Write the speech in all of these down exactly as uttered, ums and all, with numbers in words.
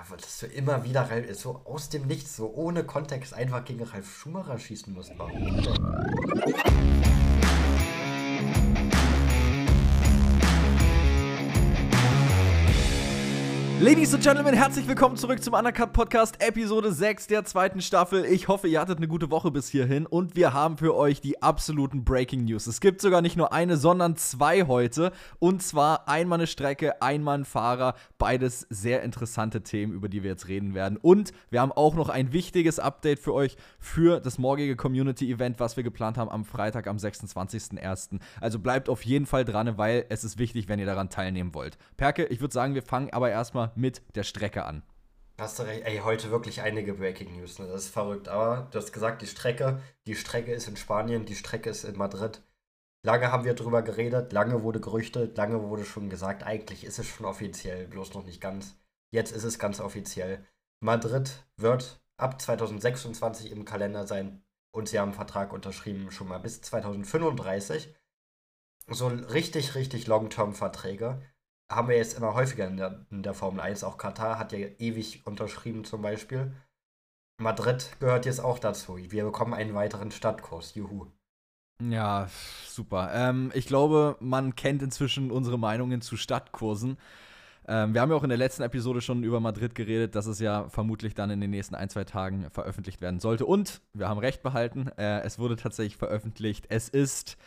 dass du immer wieder Ralf, so aus dem Nichts, so ohne Kontext einfach gegen Ralf Schumacher schießen musst. Warum denn? Ladies and Gentlemen, herzlich willkommen zurück zum Undercut Podcast, Episode sechs der zweiten Staffel. Ich hoffe, ihr hattet eine gute Woche bis hierhin und wir haben für euch die absoluten Breaking News. Es gibt sogar nicht nur eine, sondern zwei heute. Und zwar einmal eine Strecke, einmal ein Fahrer. Beides sehr interessante Themen, über die wir jetzt reden werden. Und wir haben auch noch ein wichtiges Update für euch für das morgige Community-Event, was wir geplant haben am Freitag, am sechsundzwanzigsten ersten Also bleibt auf jeden Fall dran, weil es ist wichtig, wenn ihr daran teilnehmen wollt. Perke, ich würde sagen, wir fangen aber erstmal mit der Strecke an. Hast du recht, ey, heute wirklich einige Breaking News, ne? Das ist verrückt. Aber du hast gesagt, die Strecke, die Strecke ist in Spanien, die Strecke ist in Madrid. Lange haben wir drüber geredet, lange wurde gerüchtet, lange wurde schon gesagt, eigentlich ist es schon offiziell, bloß noch nicht ganz. Jetzt ist es ganz offiziell. Madrid wird ab zwanzig sechsundzwanzig im Kalender sein und sie haben einen Vertrag unterschrieben, schon mal bis zwanzig fünfunddreißig. So richtig, richtig Long-Term-Verträge haben wir jetzt immer häufiger in der, in der Formel eins. Auch Katar hat ja ewig unterschrieben zum Beispiel. Madrid gehört jetzt auch dazu. Wir bekommen einen weiteren Stadtkurs. Juhu. Ja, super. Ähm, ich glaube, man kennt inzwischen unsere Meinungen zu Stadtkursen. Ähm, wir haben ja auch in der letzten Episode schon über Madrid geredet, dass es ja vermutlich dann in den nächsten ein, zwei Tagen veröffentlicht werden sollte. Und wir haben recht behalten. Äh, es wurde tatsächlich veröffentlicht. Es ist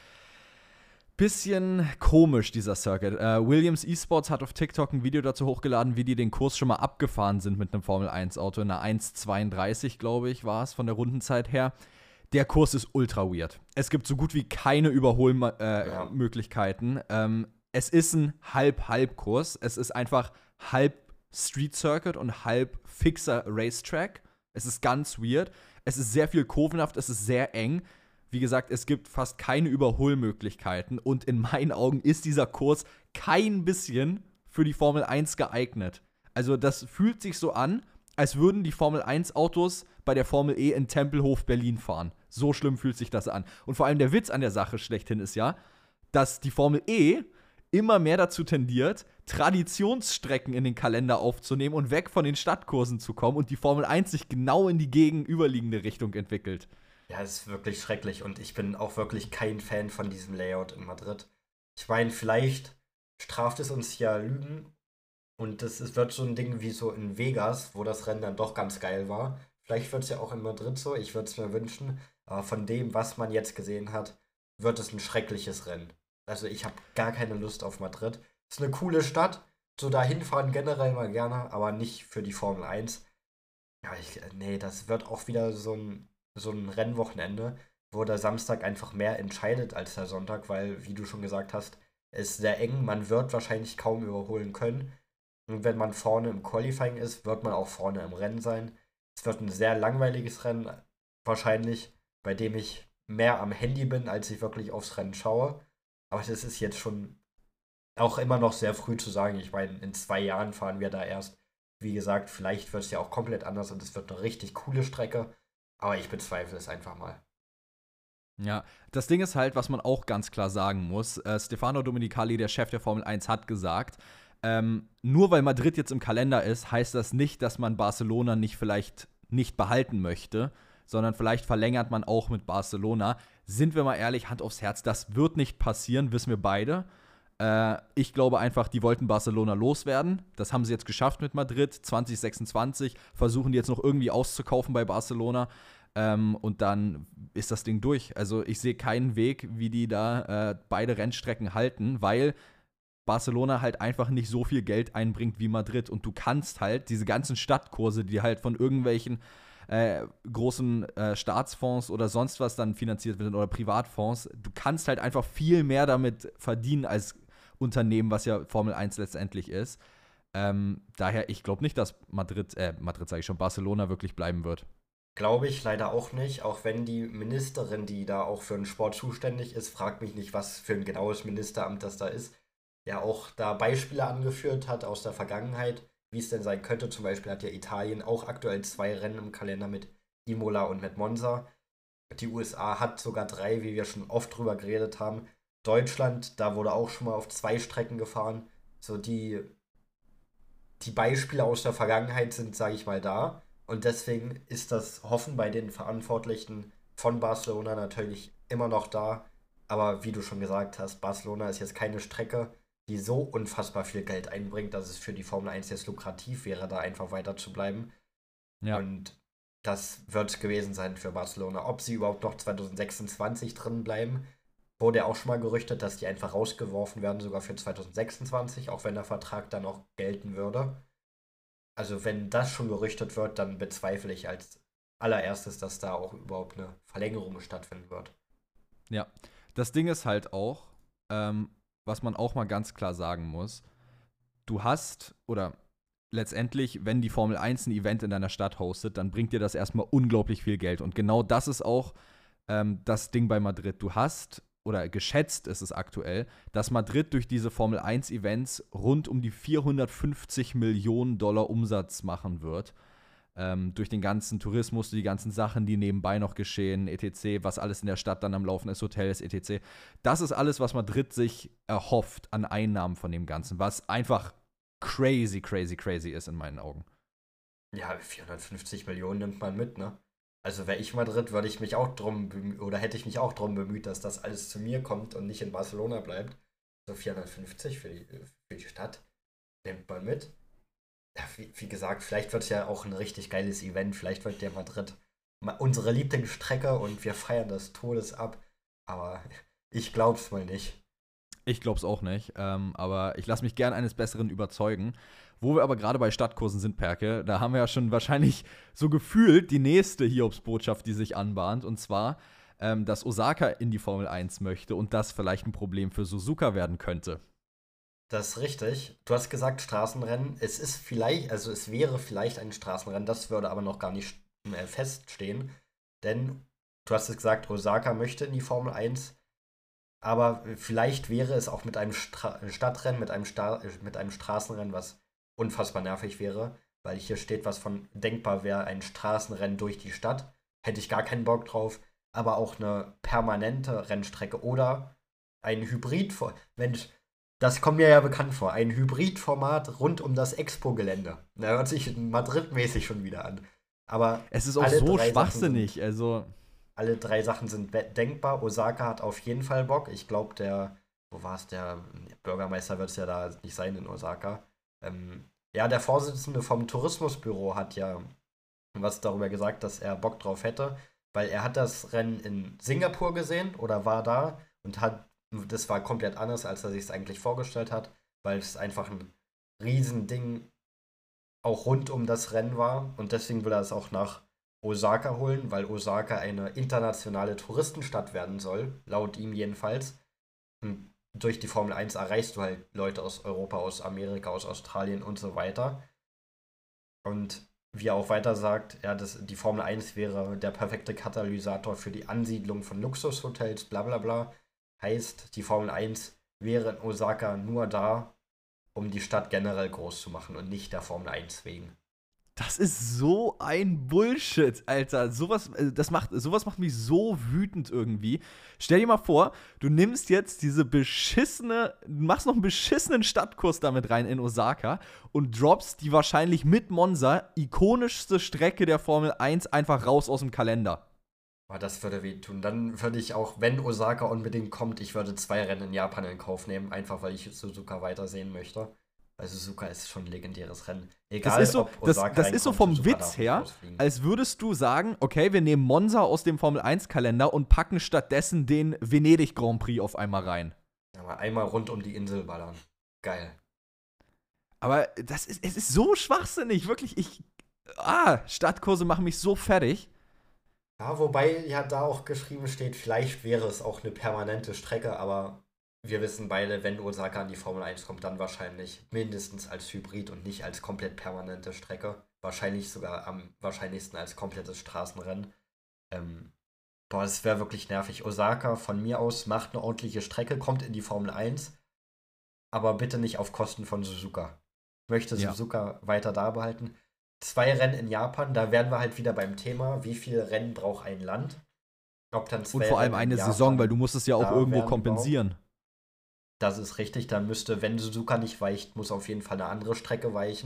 bisschen komisch, dieser Circuit. Äh, Williams Esports hat auf TikTok ein Video dazu hochgeladen, wie die den Kurs schon mal abgefahren sind mit einem Formel eins Auto. In einer eins zweiunddreißig, glaube ich, war es von der Rundenzeit her. Der Kurs ist ultra weird. Es gibt so gut wie keine Überholmöglichkeiten. Äh, ja. ähm, es ist ein Halb-Halb-Kurs. Es ist einfach halb Street Circuit und halb fixer Racetrack. Es ist ganz weird. Es ist sehr viel kurvenhaft, es ist sehr eng. Wie gesagt, es gibt fast keine Überholmöglichkeiten und in meinen Augen ist dieser Kurs kein bisschen für die Formel eins geeignet. Also das fühlt sich so an, als würden die Formel eins Autos bei der Formel E in Tempelhof Berlin fahren. So schlimm fühlt sich das an. Und vor allem der Witz an der Sache schlechthin ist ja, dass die Formel E immer mehr dazu tendiert, Traditionsstrecken in den Kalender aufzunehmen und weg von den Stadtkursen zu kommen und die Formel eins sich genau in die gegenüberliegende Richtung entwickelt. Ja, es ist wirklich schrecklich und ich bin auch wirklich kein Fan von diesem Layout in Madrid. Ich meine, vielleicht straft es uns ja Lügen und das ist, wird so ein Ding wie so in Vegas, wo das Rennen dann doch ganz geil war. Vielleicht wird es ja auch in Madrid so, ich würde es mir wünschen, aber von dem, was man jetzt gesehen hat, wird es ein schreckliches Rennen. Also ich habe gar keine Lust auf Madrid. Es ist eine coole Stadt, so dahin fahren generell mal gerne, aber nicht für die Formel eins. Ja, ich, nee, das wird auch wieder so ein so ein Rennwochenende, wo der Samstag einfach mehr entscheidet als der Sonntag, weil, wie du schon gesagt hast, es ist sehr eng, man wird wahrscheinlich kaum überholen können. Und wenn man vorne im Qualifying ist, wird man auch vorne im Rennen sein. Es wird ein sehr langweiliges Rennen, wahrscheinlich, bei dem ich mehr am Handy bin, als ich wirklich aufs Rennen schaue. Aber das ist jetzt schon auch immer noch sehr früh zu sagen. Ich meine, in zwei Jahren fahren wir da erst. Wie gesagt, vielleicht wird es ja auch komplett anders und es wird eine richtig coole Strecke. Aber ich bezweifle es einfach mal. Ja, das Ding ist halt, was man auch ganz klar sagen muss, äh, Stefano Domenicali, der Chef der Formel eins, hat gesagt, ähm, nur weil Madrid jetzt im Kalender ist, heißt das nicht, dass man Barcelona nicht vielleicht nicht behalten möchte, sondern vielleicht verlängert man auch mit Barcelona. Sind wir mal ehrlich, Hand aufs Herz, das wird nicht passieren, wissen wir beide. Äh, ich glaube einfach, die wollten Barcelona loswerden. Das haben sie jetzt geschafft mit Madrid. zwanzig sechsundzwanzig versuchen die jetzt noch irgendwie auszukaufen bei Barcelona. Ähm, und dann ist das Ding durch. Also ich sehe keinen Weg, wie die da äh, beide Rennstrecken halten, weil Barcelona halt einfach nicht so viel Geld einbringt wie Madrid. Und du kannst halt diese ganzen Stadtkurse, die halt von irgendwelchen äh, großen äh, Staatsfonds oder sonst was dann finanziert werden oder Privatfonds, du kannst halt einfach viel mehr damit verdienen als Unternehmen, was ja Formel eins letztendlich ist. Ähm, daher, ich glaube nicht, dass Madrid, äh, Madrid sage ich schon, Barcelona wirklich bleiben wird. Glaube ich leider auch nicht, auch wenn die Ministerin, die da auch für den Sport zuständig ist, fragt mich nicht, was für ein genaues Ministeramt das da ist, ja auch da Beispiele angeführt hat aus der Vergangenheit, wie es denn sein könnte. Zum Beispiel hat ja Italien auch aktuell zwei Rennen im Kalender mit Imola und mit Monza. Die U S A hat sogar drei, wie wir schon oft drüber geredet haben. Deutschland, da wurde auch schon mal auf zwei Strecken gefahren. So die die Beispiele aus der Vergangenheit sind, sage ich mal, da. Und deswegen ist das Hoffen bei den Verantwortlichen von Barcelona natürlich immer noch da. Aber wie du schon gesagt hast, Barcelona ist jetzt keine Strecke, die so unfassbar viel Geld einbringt, dass es für die Formel eins jetzt lukrativ wäre, da einfach weiter zu bleiben. Ja. Und das wird es gewesen sein für Barcelona. Ob sie überhaupt noch zwanzig sechsundzwanzig drin bleiben, wurde ja auch schon mal gerüchtet, dass die einfach rausgeworfen werden, sogar für zwanzig sechsundzwanzig, auch wenn der Vertrag dann auch gelten würde. Also wenn das schon gerüchtet wird, dann bezweifle ich als allererstes, dass da auch überhaupt eine Verlängerung stattfinden wird. Ja, das Ding ist halt auch, ähm, was man auch mal ganz klar sagen muss, du hast, oder letztendlich, wenn die Formel eins ein Event in deiner Stadt hostet, dann bringt dir das erstmal unglaublich viel Geld. Und genau das ist auch ähm, das Ding bei Madrid. Du hast, oder geschätzt ist es aktuell, dass Madrid durch diese Formel eins Events rund um die vierhundertfünfzig Millionen Dollar Umsatz machen wird. Ähm, durch den ganzen Tourismus, die ganzen Sachen, die nebenbei noch geschehen, et cetera, was alles in der Stadt dann am Laufen ist, Hotels, et cetera. Das ist alles, was Madrid sich erhofft an Einnahmen von dem Ganzen, was einfach crazy, crazy, crazy ist in meinen Augen. Ja, vierhundertfünfzig Millionen nimmt man mit, ne? Also wäre ich Madrid, würde ich mich auch drum bemühen, oder hätte ich mich auch drum bemüht, dass das alles zu mir kommt und nicht in Barcelona bleibt. So vierhundertfünfzig für die, für die Stadt nimmt man mit. Ja, wie, wie gesagt, vielleicht wird es ja auch ein richtig geiles Event. Vielleicht wird der Madrid ma- unsere Lieblingsstrecke und wir feiern das Todes ab. Aber ich glaub's mal nicht. Ich glaube es auch nicht, ähm, aber ich lasse mich gern eines Besseren überzeugen. Wo wir aber gerade bei Stadtkursen sind, Perke, da haben wir ja schon wahrscheinlich so gefühlt die nächste Hiobsbotschaft, die sich anbahnt. Und zwar, ähm, dass Osaka in die Formel eins möchte und das vielleicht ein Problem für Suzuka werden könnte. Das ist richtig. Du hast gesagt Straßenrennen. Es ist vielleicht, also es wäre vielleicht ein Straßenrennen, das würde aber noch gar nicht äh, feststehen. Denn du hast es gesagt, Osaka möchte in die Formel eins. Aber vielleicht wäre es auch mit einem Stra Stadtrennen, mit einem, Sta mit einem Straßenrennen, was unfassbar nervig wäre, weil hier steht was von denkbar wäre ein Straßenrennen durch die Stadt. Hätte ich gar keinen Bock drauf. Aber auch eine permanente Rennstrecke oder ein Hybrid. Mensch, das kommt mir ja bekannt vor. Ein Hybridformat rund um das Expo-Gelände. Da hört sich Madrid-mäßig schon wieder an. Aber Es ist auch alle so drei Sachen sind schwachsinnig, also. alle drei Sachen sind be- denkbar. Osaka hat auf jeden Fall Bock. Ich glaube, der, wo war es, der Bürgermeister wird es ja da nicht sein in Osaka. Ähm, ja, der Vorsitzende vom Tourismusbüro hat ja was darüber gesagt, dass er Bock drauf hätte, weil er hat das Rennen in Singapur gesehen oder war da und hat, das war komplett anders, als er sich es eigentlich vorgestellt hat, weil es einfach ein Riesending auch rund um das Rennen war und deswegen will er es auch nach Osaka holen, weil Osaka eine internationale Touristenstadt werden soll, laut ihm jedenfalls. Und durch die Formel eins erreichst du halt Leute aus Europa, aus Amerika, aus Australien und so weiter. Und wie er auch weiter sagt, ja, das, die Formel eins wäre der perfekte Katalysator für die Ansiedlung von Luxushotels, bla bla bla. Heißt, die Formel eins wäre in Osaka nur da, um die Stadt generell groß zu machen und nicht der Formel eins wegen. Das ist so ein Bullshit, Alter. Sowas, äh, das macht, sowas macht mich so wütend irgendwie. Stell dir mal vor, du nimmst jetzt diese beschissene, machst noch einen beschissenen Stadtkurs damit rein in Osaka und droppst die wahrscheinlich mit Monza ikonischste Strecke der Formel eins einfach raus aus dem Kalender. Aber das würde wehtun. Dann würde ich auch, wenn Osaka unbedingt kommt, ich würde zwei Rennen in Japan in Kauf nehmen, einfach weil ich Suzuka weitersehen möchte. Weil Suzuka ist schon ein legendäres Rennen. Egal, Das ist so, ob das, Osaka das ist so reinkommt, vom Suzuka Witz darf nicht her, rausfliegen. als würdest du sagen, okay, wir nehmen Monza aus dem Formel eins Kalender und packen stattdessen den Venedig Grand Prix auf einmal rein. Aber einmal rund um die Insel ballern. Geil. Aber das ist, es ist so schwachsinnig, wirklich. Ich, ah, Stadtkurse machen mich so fertig. Ja, wobei ja da auch geschrieben steht, vielleicht wäre es auch eine permanente Strecke, aber wir wissen beide, wenn Osaka an die Formel eins kommt, dann wahrscheinlich mindestens als Hybrid und nicht als komplett permanente Strecke. Wahrscheinlich sogar am wahrscheinlichsten als komplettes Straßenrennen. Ähm, boah, das wäre wirklich nervig. Osaka von mir aus macht eine ordentliche Strecke, kommt in die Formel eins, aber bitte nicht auf Kosten von Suzuka. Ich möchte Ja. Suzuka weiter da behalten. Zwei Rennen in Japan, da wären wir halt wieder beim Thema, wie viele Rennen braucht ein Land? Ob dann zwei Und vor allem Rennen in eine Japan Saison, weil du musst es ja auch da irgendwo wären kompensieren. Das ist richtig, da müsste, wenn Suzuka nicht weicht, muss auf jeden Fall eine andere Strecke weichen.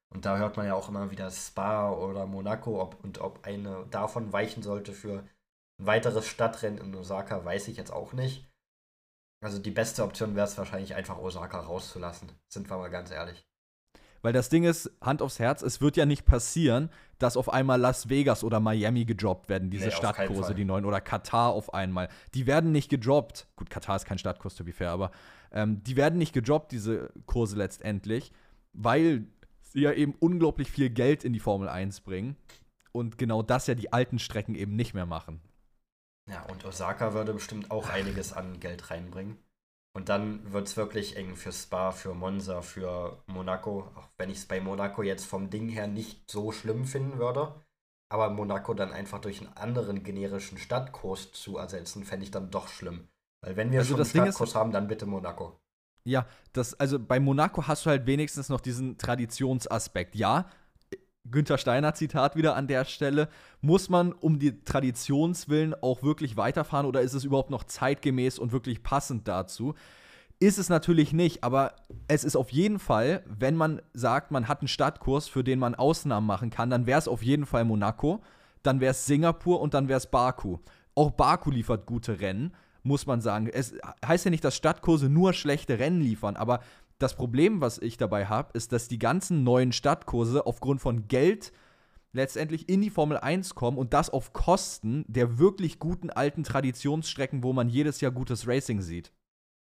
Und da hört man ja auch immer wieder Spa oder Monaco ob, und ob eine davon weichen sollte für ein weiteres Stadtrennen in Osaka, weiß ich jetzt auch nicht. Also die beste Option wäre es wahrscheinlich einfach Osaka rauszulassen, sind wir mal ganz ehrlich. Weil das Ding ist, Hand aufs Herz, es wird ja nicht passieren, dass auf einmal Las Vegas oder Miami gedroppt werden, diese Nee, auf keinen Stadtkurse, Fall. die neuen, oder Katar auf einmal. Die werden nicht gedroppt. Gut, Katar ist kein Stadtkurs, to be fair, aber ähm, die werden nicht gedroppt, diese Kurse letztendlich, weil sie ja eben unglaublich viel Geld in die Formel eins bringen und genau das ja die alten Strecken eben nicht mehr machen. Ja, und Osaka würde bestimmt auch einiges an Geld reinbringen. Und dann wird es wirklich eng für Spa, für Monza, für Monaco. Auch wenn ich es bei Monaco jetzt vom Ding her nicht so schlimm finden würde. Aber Monaco dann einfach durch einen anderen generischen Stadtkurs zu ersetzen, fände ich dann doch schlimm. Weil wenn wir Also schon einen das Ding ist, Stadtkurs haben, dann bitte Monaco. ja, das, also bei Monaco hast du halt wenigstens noch diesen Traditionsaspekt. Ja, Günther Steiner Zitat wieder an der Stelle. Muss man um die Traditionswillen auch wirklich weiterfahren oder ist es überhaupt noch zeitgemäß und wirklich passend dazu? Ist es natürlich nicht, aber es ist auf jeden Fall, wenn man sagt, man hat einen Stadtkurs, für den man Ausnahmen machen kann, dann wäre es auf jeden Fall Monaco, dann wäre es Singapur und dann wäre es Baku. Auch Baku liefert gute Rennen, muss man sagen. Es heißt ja nicht, dass Stadtkurse nur schlechte Rennen liefern, aber das Problem, was ich dabei habe, ist, dass die ganzen neuen Stadtkurse aufgrund von Geld letztendlich in die Formel eins kommen und das auf Kosten der wirklich guten alten Traditionsstrecken, wo man jedes Jahr gutes Racing sieht.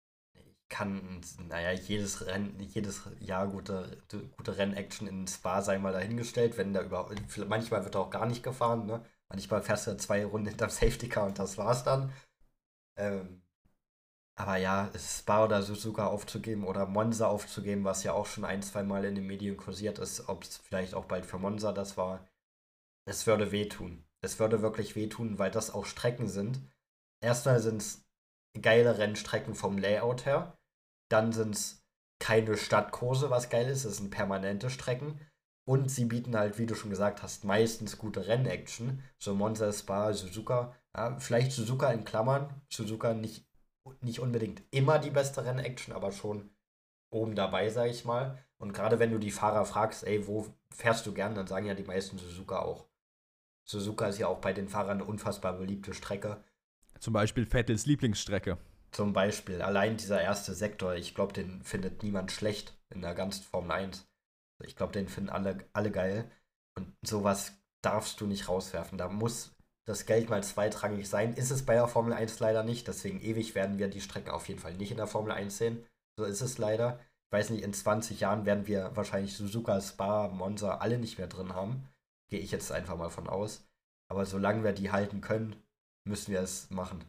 Kann, naja, jedes Rennen, jedes Jahr gute, gute Rennaction in Spa sei mal dahingestellt, wenn da überhaupt, manchmal wird auch gar nicht gefahren, ne? Manchmal fährst du zwei Runden hinterm Safety Car und das war's dann. Ähm, aber ja, Spa oder Suzuka aufzugeben oder Monza aufzugeben, was ja auch schon ein, zwei Mal in den Medien kursiert ist, ob es vielleicht auch bald für Monza das war, es würde wehtun. Es würde wirklich wehtun, weil das auch Strecken sind. Erstmal sind es geile Rennstrecken vom Layout her. Dann sind es keine Stadtkurse, was geil ist. Es sind permanente Strecken. Und sie bieten halt, wie du schon gesagt hast, meistens gute Rennaction. So Monza, Spa, Suzuka. Ja, vielleicht Suzuka in Klammern. Suzuka nicht, nicht unbedingt immer die beste Rennaction, aber schon oben dabei, sag ich mal. Und gerade wenn du die Fahrer fragst, ey, wo fährst du gern, dann sagen ja die meisten Suzuka auch. Suzuka ist ja auch bei den Fahrern eine unfassbar beliebte Strecke. Zum Beispiel Vettels Lieblingsstrecke. Zum Beispiel, allein dieser erste Sektor, ich glaube, den findet niemand schlecht in der ganzen Formel eins. Ich glaube, den finden alle, alle geil. Und sowas darfst du nicht rauswerfen. Da muss das Geld mal zweitrangig sein. Ist es bei der Formel eins leider nicht. Deswegen ewig werden wir die Strecken auf jeden Fall nicht in der Formel eins sehen. So ist es leider. Ich weiß nicht, in zwanzig Jahren werden wir wahrscheinlich Suzuka, Spa, Monza alle nicht mehr drin haben. Gehe ich jetzt einfach mal von aus. Aber solange wir die halten können, müssen wir es machen.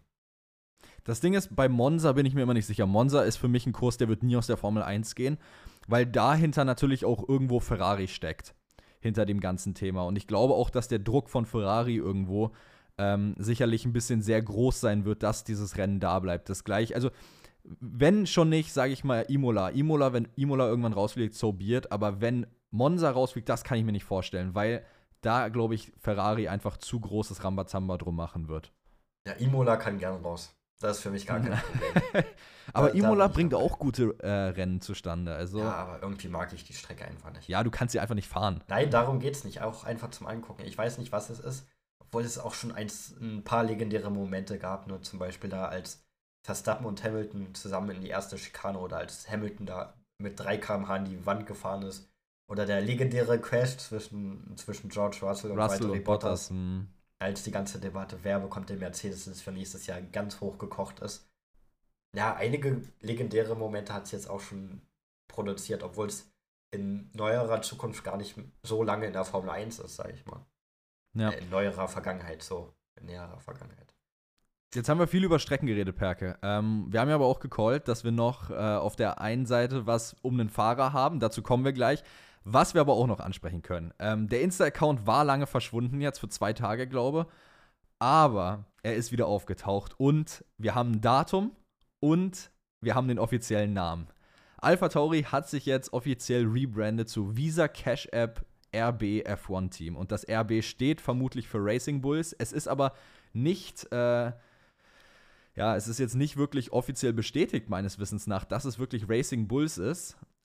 Das Ding ist, bei Monza bin ich mir immer nicht sicher. Monza ist für mich ein Kurs, der wird nie aus der Formel eins gehen, weil dahinter natürlich auch irgendwo Ferrari steckt, hinter dem ganzen Thema. Und ich glaube auch, dass der Druck von Ferrari irgendwo ähm, sicherlich ein bisschen sehr groß sein wird, dass dieses Rennen da bleibt. Das gleich, also wenn schon nicht, sage ich mal Imola. Imola, wenn Imola irgendwann rausfliegt, so be it. Aber wenn Monza rausfliegt, das kann ich mir nicht vorstellen, weil da, glaube ich, Ferrari einfach zu großes Rambazamba drum machen wird. Ja, Imola kann gern raus. Das ist für mich gar kein Problem. Aber Da- Imola da bin ich bringt dabei. auch gute äh, Rennen zustande. Also, Ja, ja. aber irgendwie mag ich die Strecke einfach nicht. du kannst sie einfach nicht fahren. Nein, darum geht's nicht. Auch einfach zum Angucken. Ich weiß nicht, was es ist. Obwohl es auch schon eins, ein paar legendäre Momente gab. Nur zum Beispiel da, als Verstappen und Hamilton zusammen in die erste Schikane oder als Hamilton da mit drei Kilometer pro Stunde an die Wand gefahren ist. Oder der legendäre Crash zwischen, zwischen George Russell und Russell Valtteri und Bottas. Hm. als die ganze Debatte, wer bekommt den Mercedes, das für nächstes Jahr ganz hoch gekocht ist. Ja, einige legendäre Momente hat es jetzt auch schon produziert, obwohl es in neuerer Zukunft gar nicht so lange in der Formel eins ist, sage ich mal. Ja. Äh, in neuerer Vergangenheit, so. In näherer Vergangenheit. Jetzt haben wir viel über Strecken geredet, Perke. Ähm, wir haben ja aber auch gecallt, dass wir noch äh, auf der einen Seite was um den Fahrer haben. Dazu kommen wir gleich. Was wir aber auch noch ansprechen können. Ähm, der Insta-Account war lange verschwunden, jetzt für zwei Tage, glaube ich. Aber er ist wieder aufgetaucht und wir haben ein Datum und wir haben den offiziellen Namen. AlphaTauri hat sich jetzt offiziell rebrandet zu Visa Cash App R B F eins Team. Und das R B steht vermutlich für Racing Bulls. Es ist aber nicht, äh, ja, es ist jetzt nicht wirklich offiziell bestätigt, meines Wissens nach, dass es wirklich Racing Bulls ist.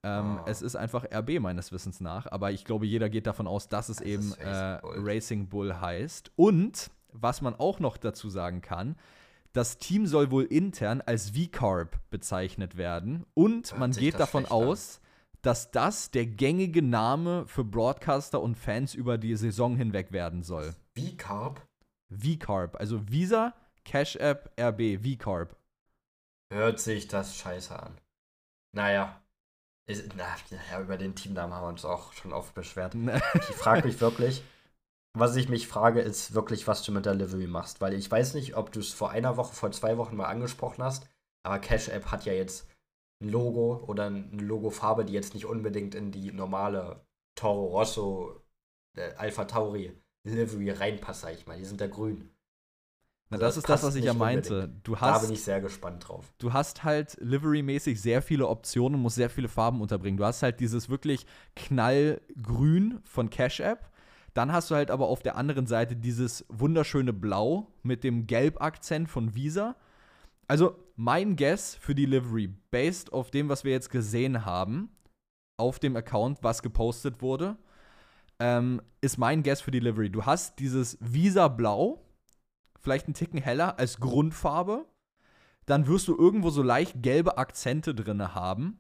Ähm, Oh. Es ist einfach R B meines Wissens nach, aber ich glaube, jeder geht davon aus, dass es Es eben ist äh, Racing Bull. Racing Bull heißt. Und was man auch noch dazu sagen kann, das Team soll wohl intern als V-Carb bezeichnet werden. Und Hört man sich geht das davon schlecht an. aus, dass das der gängige Name für Broadcaster und Fans über die Saison hinweg werden soll. V-Carb? V-Carb, also Visa, Cash App, R B, V-Carb. Hört sich das scheiße an. Naja. Ist, na, ja, über den Teamnamen haben wir uns auch schon oft beschwert. Ich frage mich wirklich, was ich mich frage, ist wirklich, was du mit der Livery machst. Weil ich weiß nicht, ob du es vor einer Woche, vor zwei Wochen mal angesprochen hast, aber Cash App hat ja jetzt ein Logo oder eine Logofarbe, die jetzt nicht unbedingt in die normale Toro Rosso, äh, Alpha Tauri Livery reinpasst, sag ich mal. Die sind ja grün. Na, Also das ist das, passt was ich nicht ja meinte. unbedingt. Du Da hast, bin ich sehr gespannt drauf. du hast halt Livery-mäßig sehr viele Optionen, musst sehr viele Farben unterbringen. Du hast halt dieses wirklich knallgrün von Cash App. Dann hast du halt aber auf der anderen Seite dieses wunderschöne Blau mit dem Gelb-Akzent von Visa. Also mein Guess für die Livery, based auf dem, was wir jetzt gesehen haben, auf dem Account, was gepostet wurde, ähm, ist mein Guess für die Livery. Du hast dieses Visa-Blau, vielleicht einen Ticken heller als Grundfarbe. Dann wirst du irgendwo so leicht gelbe Akzente drin haben.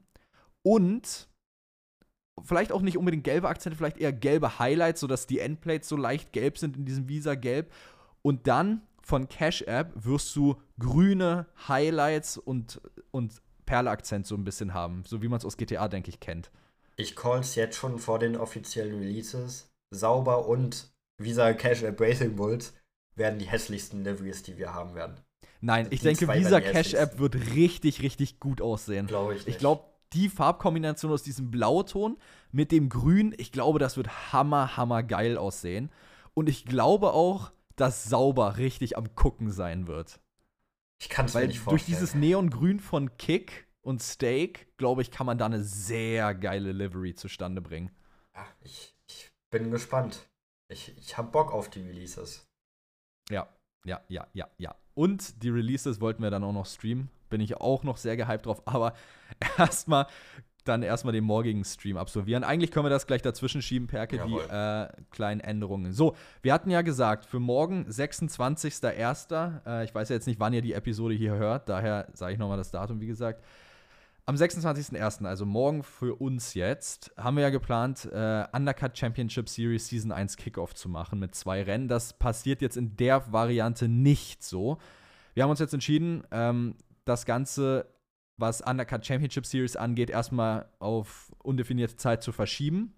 Und vielleicht auch nicht unbedingt gelbe Akzente, vielleicht eher gelbe Highlights, sodass die Endplates so leicht gelb sind in diesem Visa-Gelb. Und dann von Cash App wirst du grüne Highlights und, und Perle-Akzent so ein bisschen haben. So wie man es aus G T A, denke ich, kennt. Ich call's jetzt schon vor den offiziellen Releases. Sauber und Visa Cash App Racing Bulls werden die hässlichsten Liveries, die wir haben werden. Nein, ich Die denke, zwei Visa werden die Cash App hässlichsten. wird richtig, richtig gut aussehen. Glaube ich nicht. Ich glaube, die Farbkombination aus diesem Blauton mit dem Grün, ich glaube, das wird hammer, hammer geil aussehen. Und ich glaube auch, dass Sauber richtig am Gucken sein wird. Ich kann es mir Weil nicht durch vorstellen. dieses Neongrün von Kick und Steak, glaube ich, kann man da eine sehr geile Livery zustande bringen. Ja, ich, ich bin gespannt. Ich, ich habe Bock auf die Releases. Ja, ja, ja, ja, ja. Und die Releases wollten wir dann auch noch streamen. Bin ich auch noch sehr gehypt drauf. Aber erstmal dann erstmal den morgigen Stream absolvieren. Eigentlich können wir das gleich dazwischen schieben, Perke, Jawohl. die äh, kleinen Änderungen. So, wir hatten ja gesagt, für morgen, sechsundzwanzigster erster Äh, ich weiß ja jetzt nicht, wann ihr die Episode hier hört, daher sage ich nochmal das Datum, wie gesagt. Am sechsundzwanzigster erster, also morgen für uns jetzt, haben wir ja geplant, äh, Undercut Championship Series Season eins Kickoff zu machen mit zwei Rennen. Das passiert jetzt in der Variante nicht so. Wir haben uns jetzt entschieden, ähm, das Ganze, was Undercut Championship Series angeht, erstmal auf undefinierte Zeit zu verschieben.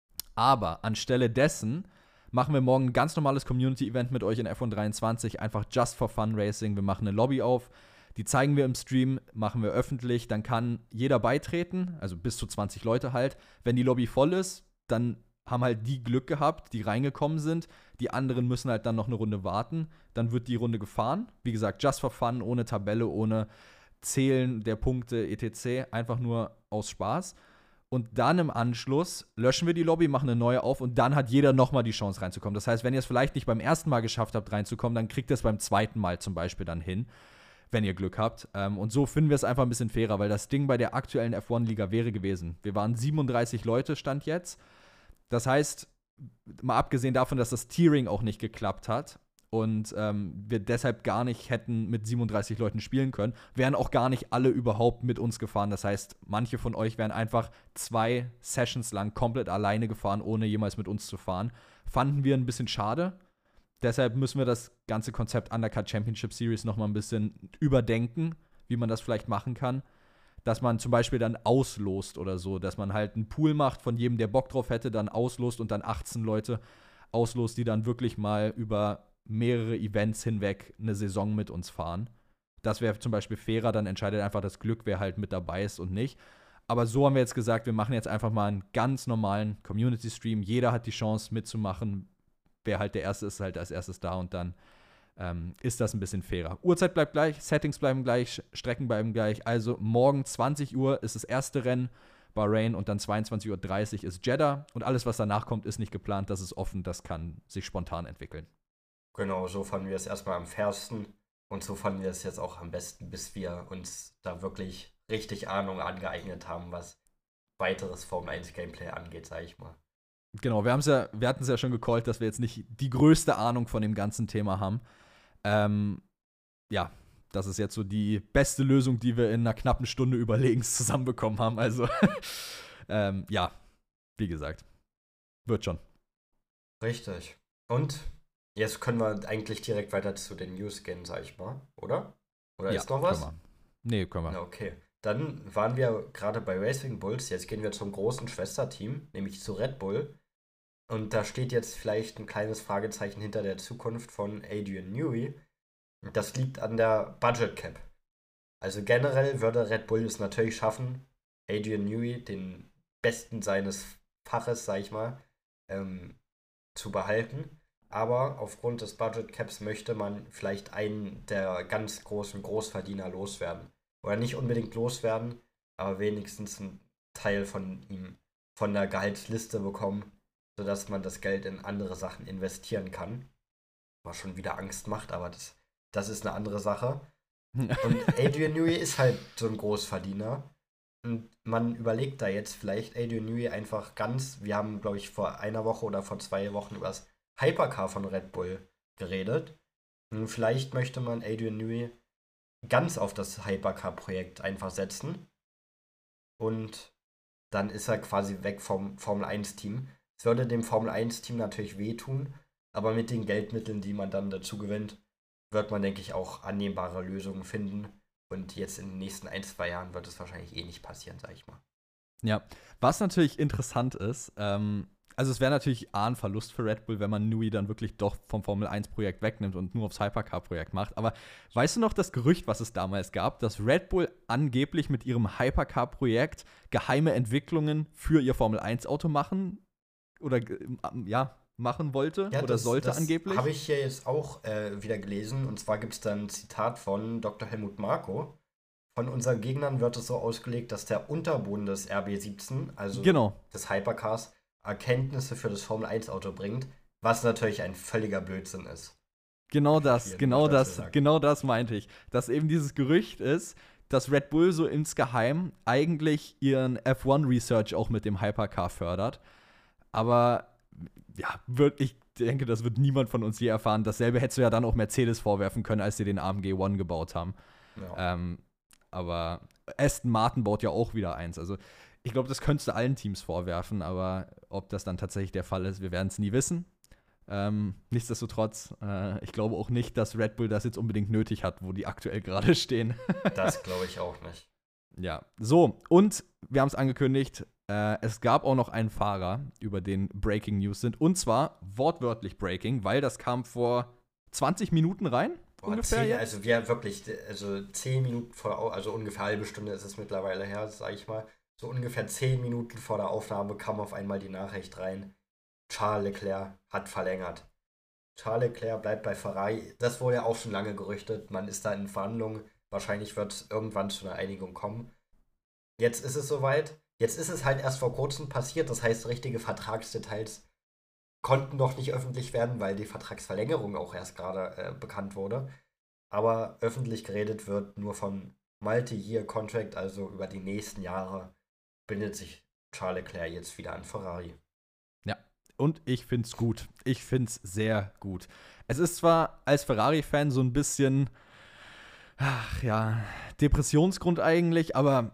Aber anstelle dessen machen wir morgen ein ganz normales Community-Event mit euch in F eins dreiundzwanzig, einfach just for fun Racing. Wir machen eine Lobby auf. Die zeigen wir im Stream, machen wir öffentlich, dann kann jeder beitreten, also bis zu zwanzig Leute halt. Wenn die Lobby voll ist, dann haben halt die Glück gehabt, die reingekommen sind. Die anderen müssen halt dann noch eine Runde warten. Dann wird die Runde gefahren. Wie gesagt, just for fun, ohne Tabelle, ohne Zählen der Punkte, et cetera. Einfach nur aus Spaß. Und dann im Anschluss löschen wir die Lobby, machen eine neue auf und dann hat jeder nochmal die Chance reinzukommen. Das heißt, wenn ihr es vielleicht nicht beim ersten Mal geschafft habt, reinzukommen, dann kriegt ihr es beim zweiten Mal zum Beispiel dann hin, wenn ihr Glück habt. Ähm, und so finden wir es einfach ein bisschen fairer, weil das Ding bei der aktuellen F eins Liga wäre gewesen. Wir waren siebenunddreißig Leute, Stand jetzt. Das heißt, mal abgesehen davon, dass das Tiering auch nicht geklappt hat und ähm, wir deshalb gar nicht hätten mit siebenunddreißig Leuten spielen können, wären auch gar nicht alle überhaupt mit uns gefahren. Das heißt, manche von euch wären einfach zwei Sessions lang komplett alleine gefahren, ohne jemals mit uns zu fahren. Fanden wir ein bisschen schade. Deshalb müssen wir das ganze Konzept Undercut Championship Series noch mal ein bisschen überdenken, wie man das vielleicht machen kann. Dass man zum Beispiel dann auslost oder so, dass man halt einen Pool macht von jedem, der Bock drauf hätte, dann auslost und dann achtzehn Leute auslost, die dann wirklich mal über mehrere Events hinweg eine Saison mit uns fahren. Das wäre zum Beispiel fairer, dann entscheidet einfach das Glück, wer halt mit dabei ist und nicht. Aber so haben wir jetzt gesagt, wir machen jetzt einfach mal einen ganz normalen Community-Stream. Jeder hat die Chance mitzumachen. Wer halt der Erste ist, ist halt als erstes da und dann ähm, ist das ein bisschen fairer. Uhrzeit bleibt gleich, Settings bleiben gleich, Strecken bleiben gleich. Also morgen zwanzig Uhr ist das erste Rennen, Bahrain, und dann zweiundzwanzig Uhr dreißig ist Jeddah. Und alles, was danach kommt, ist nicht geplant, das ist offen, das kann sich spontan entwickeln. Genau, so fanden wir es erstmal am fairsten und so fanden wir es jetzt auch am besten, bis wir uns da wirklich richtig Ahnung angeeignet haben, was weiteres Formel eins Gameplay angeht, sag ich mal. Genau, wir, ja, wir hatten es ja schon gecallt, dass wir jetzt nicht die größte Ahnung von dem ganzen Thema haben. Ähm, ja, das ist jetzt so die beste Lösung, die wir in einer knappen Stunde überlegens zusammenbekommen haben. Also, ähm, ja, wie gesagt, wird schon. Richtig. Und jetzt können wir eigentlich direkt weiter zu den News gehen, sag ich mal, oder? Oder ja, ist noch was? Können wir. Nee, können wir. Na, okay. Dann waren wir gerade bei Racing Bulls. Jetzt gehen wir zum großen Schwesterteam, nämlich zu Red Bull. Und da steht jetzt vielleicht ein kleines Fragezeichen hinter der Zukunft von Adrian Newey. Das liegt an der Budget Cap. Also generell würde Red Bull es natürlich schaffen, Adrian Newey, den Besten seines Faches, sag ich mal, ähm, zu behalten. Aber aufgrund des Budget Caps möchte man vielleicht einen der ganz großen Großverdiener loswerden. Oder nicht unbedingt loswerden, aber wenigstens einen Teil von ihm von der Gehaltsliste bekommen, sodass man das Geld in andere Sachen investieren kann. Was schon wieder Angst macht, aber das, das ist eine andere Sache. Und Adrian Newey ist halt so ein Großverdiener. Und man überlegt da jetzt vielleicht Adrian Newey einfach ganz, wir haben, glaube ich, vor einer Woche oder vor zwei Wochen über das Hypercar von Red Bull geredet. Und vielleicht möchte man Adrian Newey ganz auf das Hypercar-Projekt einfach setzen. Und dann ist er quasi weg vom Formel eins Team. Es würde dem Formel eins Team natürlich wehtun, aber mit den Geldmitteln, die man dann dazu gewinnt, wird man, denke ich, auch annehmbare Lösungen finden. Und jetzt in den nächsten ein, zwei Jahren wird es wahrscheinlich eh nicht passieren, sag ich mal. Ja, was natürlich interessant ist, ähm, also es wäre natürlich A, ein Verlust für Red Bull, wenn man Newey dann wirklich doch vom Formel eins Projekt wegnimmt und nur aufs Hypercar-Projekt macht. Aber weißt du noch das Gerücht, was es damals gab, dass Red Bull angeblich mit ihrem Hypercar-Projekt geheime Entwicklungen für ihr Formel eins Auto machen oder ja, machen wollte ja, oder das, sollte das angeblich? Habe ich hier jetzt auch äh, wieder gelesen. Und zwar gibt es da ein Zitat von Doktor Helmut Marko. Von unseren Gegnern wird es so ausgelegt, dass der Unterboden des R B siebzehn, also genau. des Hypercars, Erkenntnisse für das Formel eins Auto bringt, was natürlich ein völliger Blödsinn ist. Genau das, genau das, genau das meinte ich. Dass eben dieses Gerücht ist, dass Red Bull so insgeheim eigentlich ihren F eins Research auch mit dem Hypercar fördert. Aber ja, wird, ich denke, das wird niemand von uns je erfahren. Dasselbe hättest du ja dann auch Mercedes vorwerfen können, als sie den A M G One gebaut haben. Ja. Ähm, aber Aston Martin baut ja auch wieder eins. Also ich glaube, das könntest du allen Teams vorwerfen, aber ob das dann tatsächlich der Fall ist, wir werden es nie wissen. Ähm, nichtsdestotrotz, äh, ich glaube auch nicht, dass Red Bull das jetzt unbedingt nötig hat, wo die aktuell gerade stehen. Das glaube ich auch nicht. Ja, so, und wir haben es angekündigt, äh, es gab auch noch einen Fahrer, über den Breaking News sind, und zwar wortwörtlich Breaking, weil das kam vor zwanzig Minuten rein. Boah, ungefähr zehn, also wir wirklich, also zehn Minuten vor, also ungefähr eine halbe Stunde ist es mittlerweile her, sage ich mal. So ungefähr zehn Minuten vor der Aufnahme kam auf einmal die Nachricht rein, Charles Leclerc hat verlängert. Charles Leclerc bleibt bei Ferrari. Das wurde ja auch schon lange gerüchtet. Man ist da in Verhandlungen. Wahrscheinlich wird es irgendwann zu einer Einigung kommen. Jetzt ist es soweit. Jetzt ist es halt erst vor kurzem passiert. Das heißt, richtige Vertragsdetails konnten noch nicht öffentlich werden, weil die Vertragsverlängerung auch erst gerade äh, bekannt wurde. Aber öffentlich geredet wird nur von Multi-Year-Contract, also über die nächsten Jahre bindet sich Charles Leclerc jetzt wieder an Ferrari. Ja, und ich find's gut. Ich find's sehr gut. Es ist zwar als Ferrari-Fan so ein bisschen, ach ja, Depressionsgrund eigentlich, aber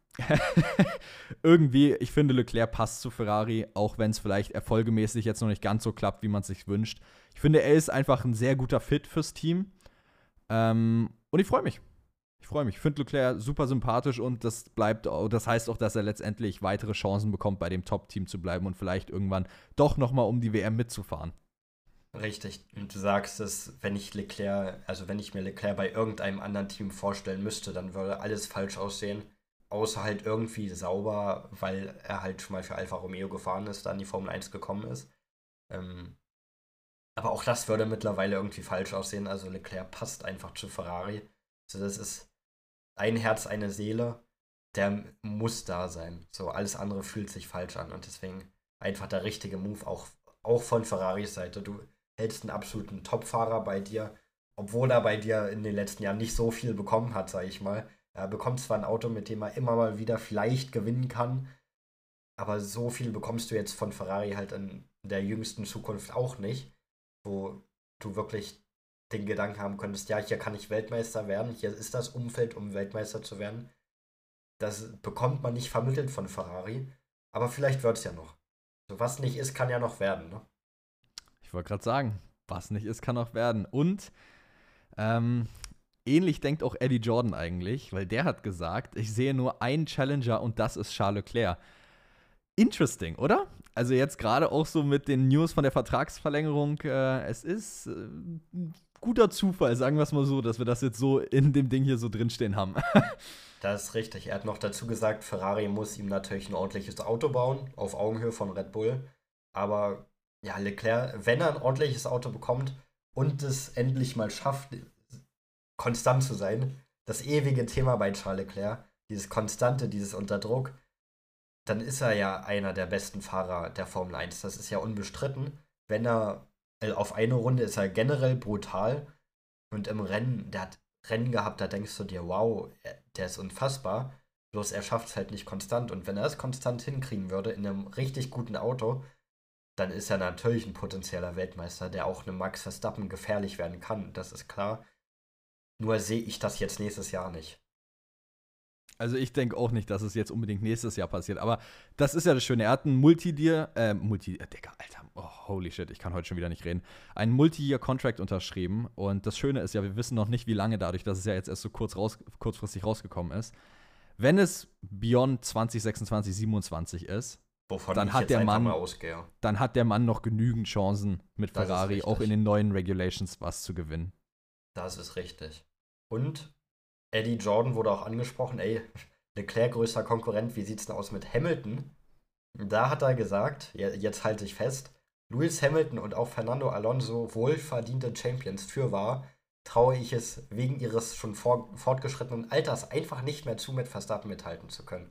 irgendwie, ich finde, Leclerc passt zu Ferrari, auch wenn es vielleicht erfolgemäßig jetzt noch nicht ganz so klappt, wie man es sich wünscht. Ich finde, er ist einfach ein sehr guter Fit fürs Team. Ähm, und ich freue mich. Ich freue mich. Ich finde Leclerc super sympathisch und das bleibt, das heißt auch, dass er letztendlich weitere Chancen bekommt, bei dem Top-Team zu bleiben und vielleicht irgendwann doch nochmal um die W M mitzufahren. Richtig. Und du sagst es, wenn ich Leclerc, also wenn ich mir Leclerc bei irgendeinem anderen Team vorstellen müsste, dann würde alles falsch aussehen. Außer halt irgendwie sauber, weil er halt schon mal für Alfa Romeo gefahren ist, dann in die Formel eins gekommen ist. Ähm, aber auch das würde mittlerweile irgendwie falsch aussehen. Also Leclerc passt einfach zu Ferrari. Also das ist ein Herz, eine Seele, der muss da sein. So, alles andere fühlt sich falsch an. Und deswegen einfach der richtige Move, auch, auch von Ferraris Seite. Du hältst einen absoluten Top-Fahrer bei dir, obwohl er bei dir in den letzten Jahren nicht so viel bekommen hat, sag ich mal. Er bekommt zwar ein Auto, mit dem er immer mal wieder vielleicht gewinnen kann, Aber so viel bekommst du jetzt von Ferrari halt in der jüngsten Zukunft auch nicht, wo du wirklich den Gedanken haben könntest, ja, hier kann ich Weltmeister werden, hier ist das Umfeld, um Weltmeister zu werden. Das bekommt man nicht vermittelt von Ferrari, aber vielleicht wird es ja noch. So, was nicht ist, kann ja noch werden, ne? Ich wollte gerade sagen, was nicht ist, kann noch werden. Und ähm, ähnlich denkt auch Eddie Jordan eigentlich, weil der hat gesagt, ich sehe nur einen Challenger und das ist Charles Leclerc. Interesting, oder? Also jetzt gerade auch so mit den News von der Vertragsverlängerung, äh, es ist äh, ein guter Zufall, sagen wir es mal so, dass wir das jetzt so in dem Ding hier so drinstehen haben. Das ist richtig. Er hat noch dazu gesagt, Ferrari muss ihm natürlich ein ordentliches Auto bauen, auf Augenhöhe von Red Bull. Aber ja, Leclerc, wenn er ein ordentliches Auto bekommt und es endlich mal schafft, konstant zu sein, das ewige Thema bei Charles Leclerc, dieses Konstante, dieses Unterdruck, dann ist er ja einer der besten Fahrer der Formel eins. Das ist ja unbestritten. Wenn er, äh, auf eine Runde ist er generell brutal und im Rennen, der hat Rennen gehabt, da denkst du dir, wow, er- der ist unfassbar. Bloß er schafft es halt nicht konstant. Und wenn er es konstant hinkriegen würde in einem richtig guten Auto, dann ist er natürlich ein potenzieller Weltmeister, der auch einem Max Verstappen gefährlich werden kann. Das ist klar. Nur sehe ich das jetzt nächstes Jahr nicht. Also ich denke auch nicht, dass es jetzt unbedingt nächstes Jahr passiert, aber das ist ja das Schöne. Er hat einen Multi-Year, äh, Multi, äh, Digga, Alter, oh, holy shit, ich kann heute schon wieder nicht reden, einen Multi-Year-Contract unterschrieben und das Schöne ist ja, wir wissen noch nicht, wie lange dadurch, dass es ja jetzt erst so kurz raus, kurzfristig rausgekommen ist. Wenn es Beyond zwanzig sechsundzwanzig, siebenundzwanzig ist, Wovon dann ich hat jetzt der einfach Mann, mal ausgehe. dann hat der Mann noch genügend Chancen mit Das ist Ferrari auch in richtig. den neuen Regulations was zu gewinnen. Das ist richtig. Und Eddie Jordan wurde auch angesprochen, ey, Leclerc größter Konkurrent, wie sieht's denn aus mit Hamilton? Da hat er gesagt, je- jetzt halte ich fest, Lewis Hamilton und auch Fernando Alonso wohlverdiente Champions fürwahr, traue ich es wegen ihres schon vor, fortgeschrittenen Alters einfach nicht mehr zu, mit Verstappen mithalten zu können.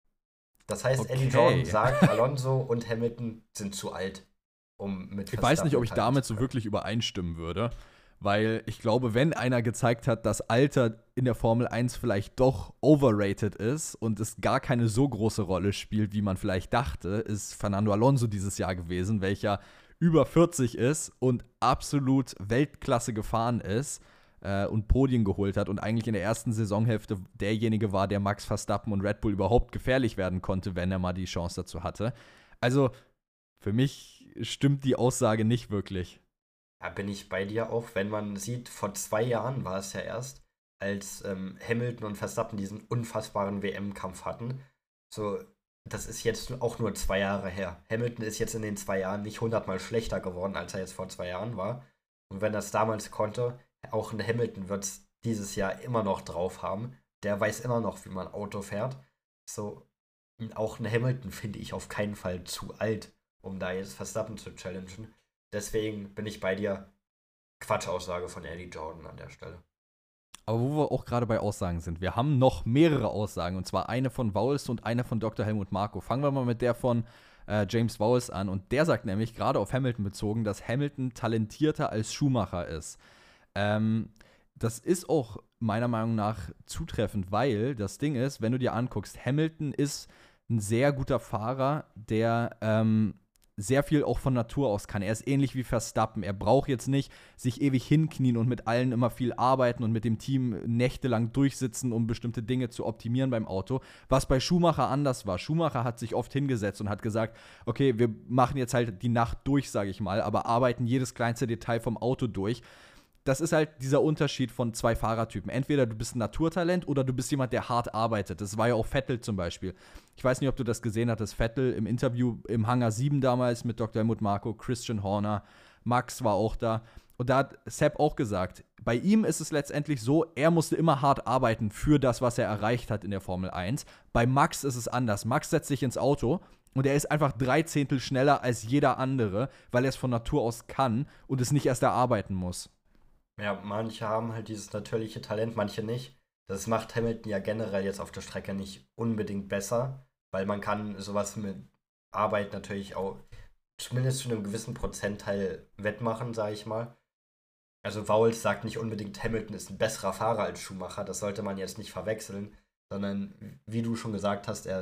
Das heißt, Eddie Jordan Okay. sagt, Alonso und Hamilton sind zu alt, um mit Ich weiß nicht, Verstappen ob ich mithalten damit zu so können. wirklich übereinstimmen würde, weil ich glaube, wenn einer gezeigt hat, dass Alter in der Formel eins vielleicht doch overrated ist und es gar keine so große Rolle spielt, wie man vielleicht dachte, ist Fernando Alonso dieses Jahr gewesen, welcher über vierzig ist und absolut Weltklasse gefahren ist äh, und Podien geholt hat und eigentlich in der ersten Saisonhälfte derjenige war, der Max Verstappen und Red Bull überhaupt gefährlich werden konnte, wenn er mal die Chance dazu hatte. Also für mich stimmt die Aussage nicht wirklich. Da bin ich bei dir auch, wenn man sieht, vor zwei Jahren war es ja erst, als ähm, Hamilton und Verstappen diesen unfassbaren W M-Kampf hatten. So, das ist jetzt auch nur zwei Jahre her. Hamilton ist jetzt in den zwei Jahren nicht hundertmal schlechter geworden, als er jetzt vor zwei Jahren war. Und wenn er es damals konnte, auch ein Hamilton wird es dieses Jahr immer noch drauf haben. Der weiß immer noch, wie man Auto fährt. So, auch ein Hamilton finde ich auf keinen Fall zu alt, um da jetzt Verstappen zu challengen. Deswegen bin ich bei dir. Quatschaussage von Eddie Jordan an der Stelle. Aber wo wir auch gerade bei Aussagen sind, wir haben noch mehrere Aussagen, und zwar eine von Vowles und eine von Doktor Helmut Marko. Fangen wir mal mit der von äh, James Vowles an. Und der sagt nämlich, gerade auf Hamilton bezogen, dass Hamilton talentierter als Schumacher ist. Ähm, das ist auch meiner Meinung nach zutreffend, weil das Ding ist, wenn du dir anguckst, Hamilton ist ein sehr guter Fahrer, der ähm, sehr viel auch von Natur aus kann. Er ist ähnlich wie Verstappen. Er braucht jetzt nicht sich ewig hinknien und mit allen immer viel arbeiten und mit dem Team nächtelang durchsitzen, um bestimmte Dinge zu optimieren beim Auto. Was bei Schumacher anders war. Schumacher hat sich oft hingesetzt und hat gesagt, okay, wir machen jetzt halt die Nacht durch, sage ich mal, aber arbeiten jedes kleinste Detail vom Auto durch. Das ist halt dieser Unterschied von zwei Fahrertypen. Entweder du bist ein Naturtalent oder du bist jemand, der hart arbeitet. Das war ja auch Vettel zum Beispiel. Ich weiß nicht, ob du das gesehen hattest. Vettel im Interview im Hangar sieben damals mit Doktor Helmut Marko, Christian Horner, Max war auch da. Und da hat Sepp auch gesagt, bei ihm ist es letztendlich so, er musste immer hart arbeiten für das, was er erreicht hat in der Formel eins. Bei Max ist es anders. Max setzt sich ins Auto und er ist einfach drei Zehntel schneller als jeder andere, weil er es von Natur aus kann und es nicht erst erarbeiten muss. Ja, manche haben halt dieses natürliche Talent, manche nicht. Das macht Hamilton ja generell jetzt auf der Strecke nicht unbedingt besser, weil man kann sowas mit Arbeit natürlich auch zumindest zu einem gewissen Prozentteil wettmachen, sage ich mal. Also Vowles sagt nicht unbedingt, Hamilton ist ein besserer Fahrer als Schumacher, das sollte man jetzt nicht verwechseln, sondern wie du schon gesagt hast, er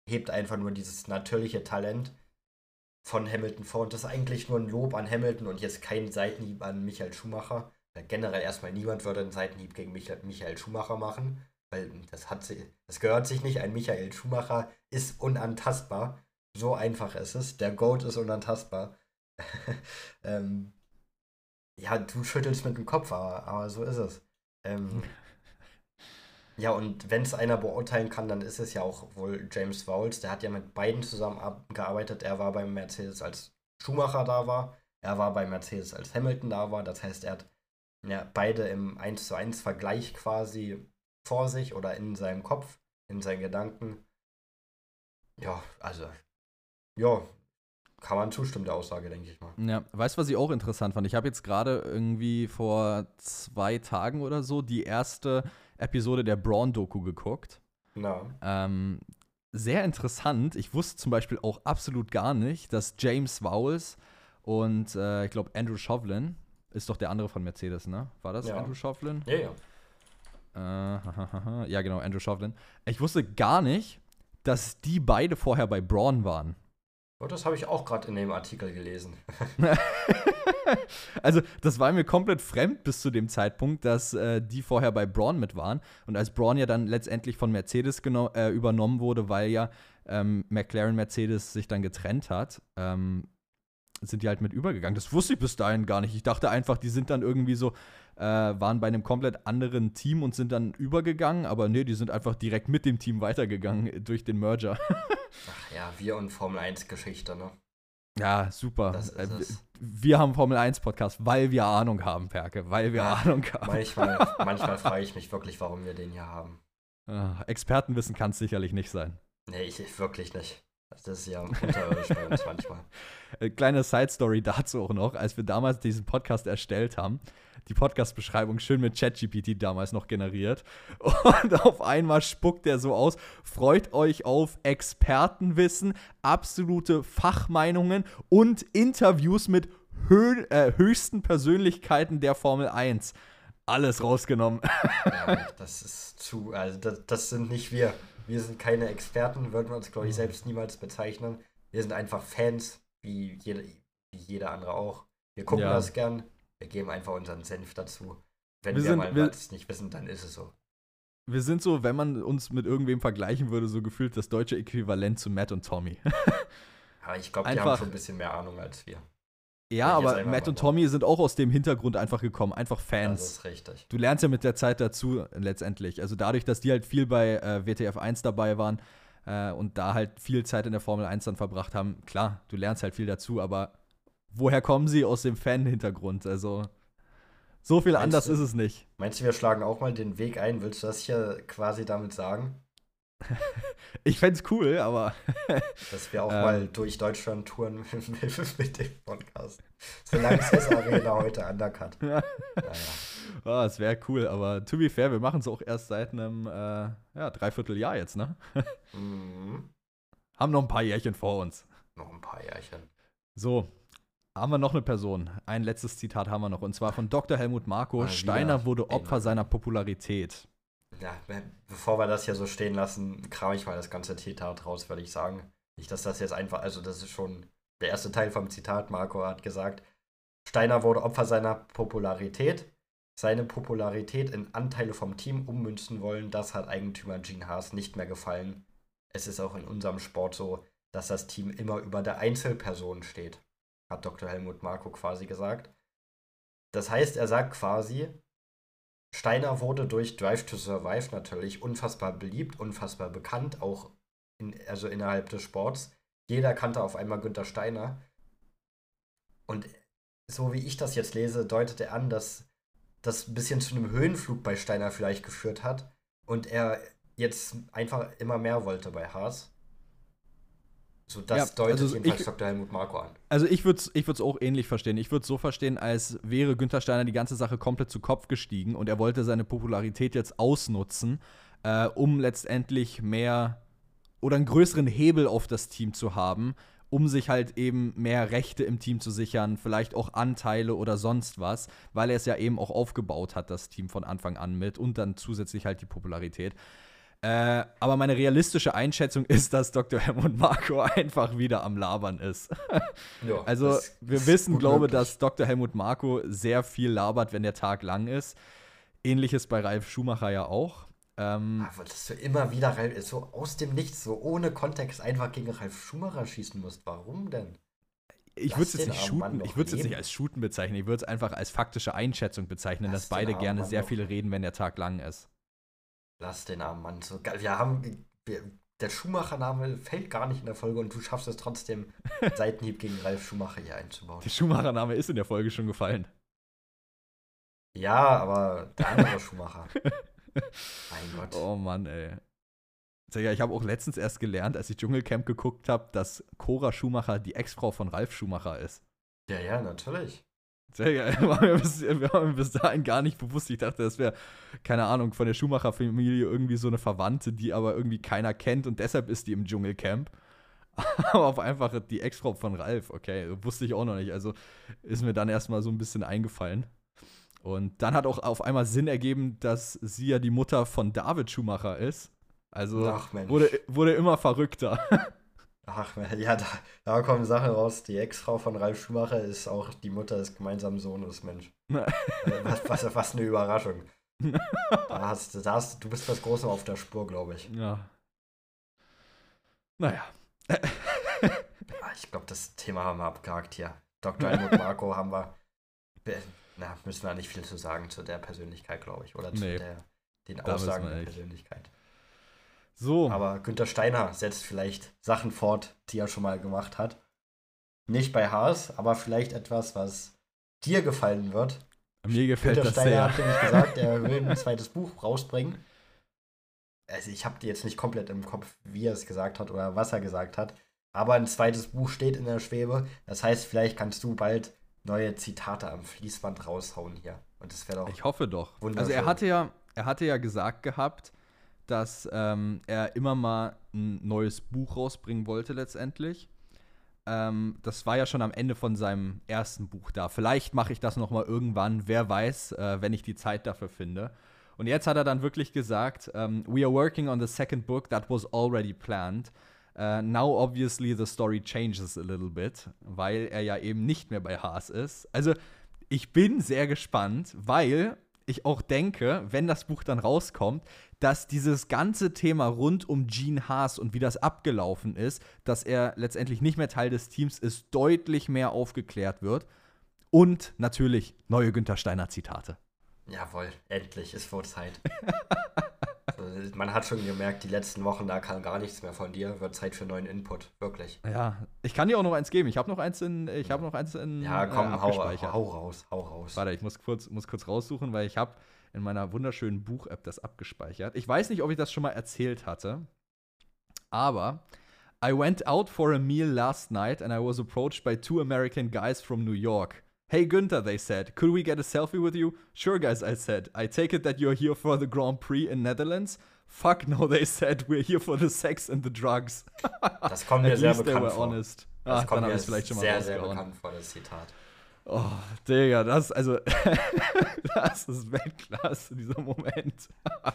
hebt einfach nur dieses natürliche Talent von Hamilton vor. Und das ist eigentlich nur ein Lob an Hamilton und jetzt kein Seitenhieb an Michael Schumacher. Weil generell erstmal niemand würde einen Seitenhieb gegen Michael, Michael Schumacher machen, weil das hat sie, das gehört sich nicht. Ein Michael Schumacher ist unantastbar. So einfach ist es. Der GOAT ist unantastbar. ähm, ja, du schüttelst mit dem Kopf, aber, aber so ist es. Ähm, ja, und wenn es einer beurteilen kann, dann ist es ja auch wohl James Vowles. Der hat ja mit beiden zusammengearbeitet. Er war beim Mercedes, als Schumacher da war. Er war bei Mercedes, als Hamilton da war. Das heißt, er hat ja beide im eins zu eins Vergleich quasi vor sich oder in seinem Kopf, in seinen Gedanken. Ja, also, ja, kann man zustimmen der Aussage, denke ich mal. Ja, weißt du, was ich auch interessant fand? Ich habe jetzt gerade irgendwie vor zwei Tagen oder so die erste Episode der Braun-Doku geguckt. Na. Ähm, sehr interessant. Ich wusste zum Beispiel auch absolut gar nicht, dass James Vowles und äh, ich glaube Andrew Shovlin, ist doch der andere von Mercedes, ne? War das Ja. Andrew Shovlin? Ja, ja. Äh, hahaha. Ja, genau, Andrew Shovlin. Ich wusste gar nicht, dass die beide vorher bei Braun waren. Oh, das habe ich auch gerade in dem Artikel gelesen. Also, das war mir komplett fremd bis zu dem Zeitpunkt, dass äh, die vorher bei Braun mit waren. Und als Braun ja dann letztendlich von Mercedes geno- äh, übernommen wurde, weil ja ähm, McLaren Mercedes sich dann getrennt hat, ähm, sind die halt mit übergegangen. Das wusste ich bis dahin gar nicht. Ich dachte einfach, die sind dann irgendwie so, äh, waren bei einem komplett anderen Team und sind dann übergegangen. Aber nee, die sind einfach direkt mit dem Team weitergegangen durch den Merger. Ach ja, wir und Formel eins Geschichte, ne? Ja, super. Das ist Äh, es. Wir haben Formel eins Podcast, weil wir Ahnung haben, Perke. Weil wir Ja, Ahnung haben. Manchmal, manchmal frage ich mich wirklich, warum wir den hier haben. Ah, Expertenwissen kann es sicherlich nicht sein. Nee, ich wirklich nicht. Das ist ja unterirdisch bei uns manchmal. Äh, Kleine Side-Story dazu auch noch, als wir damals diesen Podcast erstellt haben, die Podcast-Beschreibung schön mit ChatGPT damals noch generiert. Und auf einmal spuckt der so aus: Freut euch auf Expertenwissen, absolute Fachmeinungen und Interviews mit hö- äh, höchsten Persönlichkeiten der Formel eins. Alles rausgenommen. Ja, das ist zu, also das, das sind nicht wir. Wir sind keine Experten, würden wir uns, glaube ich, selbst niemals bezeichnen. Wir sind einfach Fans, wie jeder, wie jeder andere auch. Wir gucken Ja. das gern, wir geben einfach unseren Senf dazu. Wenn Wir wir, sind- mal wir- was nicht wissen, dann ist es so. Wir sind so, wenn man uns mit irgendwem vergleichen würde, so gefühlt das deutsche Äquivalent zu Matt und Tommy. Aber ich glaube, die Einfach- haben schon ein bisschen mehr Ahnung als wir. Ja, Will ich jetzt aber einfach Matt mal und Tommy sind auch aus dem Hintergrund einfach gekommen, einfach Das Fans. ist richtig. Du lernst ja mit der Zeit dazu äh, letztendlich. Also dadurch, dass die halt viel bei äh, W T F eins dabei waren äh, und da halt viel Zeit in der Formel eins dann verbracht haben, klar, du lernst halt viel dazu, aber woher kommen sie? Aus dem Fan-Hintergrund? Also so viel Meinst anders du? ist es nicht. Meinst du, wir schlagen auch mal den Weg ein? Willst du das hier quasi damit sagen? Ich fänd's cool, aber Dass wir auch Ähm. mal durch Deutschland touren mit, mit dem Podcast. Solange es Arena heute undercut. Ja. Naja. oh, es wäre cool. Aber to be fair, wir machen es auch erst seit einem äh, ja, Dreivierteljahr jetzt, ne? Mhm. Haben noch ein paar Jährchen vor uns. Noch ein paar Jährchen. So, haben wir noch eine Person. Ein letztes Zitat haben wir noch. Und zwar von Doktor Helmut Marko. Mal wieder Steiner wurde Opfer England. seiner Popularität. Ja, bevor wir das hier so stehen lassen, kram ich mal das ganze Zitat raus, würde ich sagen. Nicht, dass das jetzt einfach, also das ist schon der erste Teil vom Zitat. Marco hat gesagt, Steiner wurde Opfer seiner Popularität. Seine Popularität in Anteile vom Team ummünzen wollen, das hat Eigentümer Gene Haas nicht mehr gefallen. Es ist auch in unserem Sport so, dass das Team immer über der Einzelperson steht, hat Doktor Helmut Marko quasi gesagt. Das heißt, er sagt quasi, Steiner wurde durch Drive to Survive natürlich unfassbar beliebt, unfassbar bekannt, auch in, also innerhalb des Sports. Jeder kannte auf einmal Günther Steiner. Und so wie ich das jetzt lese, deutet er an, dass das ein bisschen zu einem Höhenflug bei Steiner vielleicht geführt hat und er jetzt einfach immer mehr wollte bei Haas. So, das Ja, deutet also jedenfalls ich- Doktor Helmut Marko an. Also ich würde es ich würd's auch ähnlich verstehen. Ich würde es so verstehen, als wäre Günther Steiner die ganze Sache komplett zu Kopf gestiegen und er wollte seine Popularität jetzt ausnutzen, äh, um letztendlich mehr oder einen größeren Hebel auf das Team zu haben, um sich halt eben mehr Rechte im Team zu sichern, vielleicht auch Anteile oder sonst was, weil er es ja eben auch aufgebaut hat, das Team von Anfang an mit und dann zusätzlich halt die Popularität. Äh, aber meine realistische Einschätzung ist, dass Doktor Helmut Marko einfach wieder am Labern ist. Ja, also, das wir ist wissen, gut glaube ich, möglich. dass Doktor Helmut Marko sehr viel labert, wenn der Tag lang ist. Ähnliches bei Ralf Schumacher ja auch. Ähm, Aber dass du immer wieder Ralf, so aus dem Nichts, so ohne Kontext einfach gegen Ralf Schumacher schießen musst. Warum denn? ich Lass würde es jetzt den nicht armen Mann shooten, doch ich würde es jetzt nicht leben. als shooten bezeichnen, ich würde es einfach als faktische Einschätzung bezeichnen, Lass dass beide den armen gerne Mann sehr doch. viel reden, wenn der Tag lang ist. Lass den armen Mann so geil. Wir haben. Wir, der Schumacher-Name fällt gar nicht in der Folge und du schaffst es trotzdem, Seitenhieb gegen Ralf Schumacher hier einzubauen. Der Schumacher-Name ist in der Folge schon gefallen. Ja, aber der andere Schumacher. Mein Gott. Oh Mann, ey. Digga, ich habe auch letztens erst gelernt, als ich Dschungelcamp geguckt habe, dass Cora Schumacher die Ex-Frau von Ralf Schumacher ist. Ja, ja, natürlich. Digga, war mir bis, war mir bis dahin gar nicht bewusst. Ich dachte, das wäre, keine Ahnung, von der Schumacher-Familie irgendwie so eine Verwandte, die aber irgendwie keiner kennt und deshalb ist die im Dschungelcamp. Aber auf einfach die Ex-Frau von Ralf, okay, wusste ich auch noch nicht. Also ist mir dann erstmal so ein bisschen eingefallen. Und dann hat auch auf einmal Sinn ergeben, dass sie ja die Mutter von David Schumacher ist. Also Ach, Mensch. wurde, wurde immer verrückter. Ach, ja, da, da kommen Sachen raus. Die Ex-Frau von Ralf Schumacher ist auch die Mutter des gemeinsamen Sohnes, Mensch. Äh, was, was, was eine Überraschung. Da hast, da hast, du bist das Große auf der Spur, glaube ich. Ja. Naja. Ah, Ich glaube, das Thema haben wir abgehakt hier. Doktor Helmut Marko haben wir. be- Na, müssen wir nicht viel zu sagen zu der Persönlichkeit, glaube ich. Oder zu Nee, der, den da müssen Aussagen wir der nicht. Persönlichkeit. So. Aber Günther Steiner setzt vielleicht Sachen fort, die er schon mal gemacht hat. Nicht bei Haas, aber vielleicht etwas, was dir gefallen wird. Mir gefällt Günther das Steiner sehr. hat nämlich gesagt, er will ein zweites Buch rausbringen. Also ich habe jetzt nicht komplett im Kopf, wie er es gesagt hat oder was er gesagt hat. Aber ein zweites Buch steht in der Schwebe. Das heißt, vielleicht kannst du bald neue Zitate am Fließband raushauen hier. Und das wäre doch Ich hoffe doch. wunderschön. Also er hatte ja, er hatte ja gesagt gehabt, dass ähm, er immer mal ein neues Buch rausbringen wollte letztendlich. Ähm, das war ja schon am Ende von seinem ersten Buch da. Vielleicht mache ich das noch mal irgendwann, wer weiß, äh, wenn ich die Zeit dafür finde. Und jetzt hat er dann wirklich gesagt, ähm, we are working on the second book that was already planned. Uh, now obviously the story changes a little bit, weil er ja eben nicht mehr bei Haas ist. Also ich bin sehr gespannt, weil ich auch denke, wenn das Buch dann rauskommt, dass dieses ganze Thema rund um Gene Haas und wie das abgelaufen ist, dass er letztendlich nicht mehr Teil des Teams ist, deutlich mehr aufgeklärt wird. Und natürlich neue Günther Steiner Zitate. Jawohl, endlich, es wurde Zeit. So, man hat schon gemerkt, die letzten Wochen, da kam gar nichts mehr von dir. Wird Zeit für neuen Input, wirklich. Ja, ich kann dir auch noch eins geben. Ich habe noch eins in, ich habe noch eins in Ja, komm, äh, hau, abgespeichert. hau raus, hau raus. Warte, ich muss kurz, muss kurz raussuchen, weil ich habe in meiner wunderschönen Buch-App das abgespeichert. Ich weiß nicht, ob ich das schon mal erzählt hatte, aber I went out for a meal last night and I was approached by two American guys from New York. Hey Günther, they said, could we get a selfie with you? Sure, guys, I said. I take it that you're here for the Grand Prix in Netherlands? Fuck no, they said, we're here for the sex and the drugs. Das kommt mir At sehr least they bekannt were vor. honest. Das Ah, kommt dann habe mir ich es vielleicht schon mal sehr, sehr rausgehauen. bekannt vor, das Zitat. Oh, Digga, das, also, das ist Weltklasse, dieser Moment.